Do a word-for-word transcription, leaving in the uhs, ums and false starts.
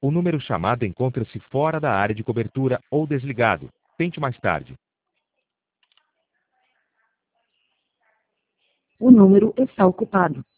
O número chamado encontra-se fora da área de cobertura ou desligado. Tente mais tarde. O número está ocupado.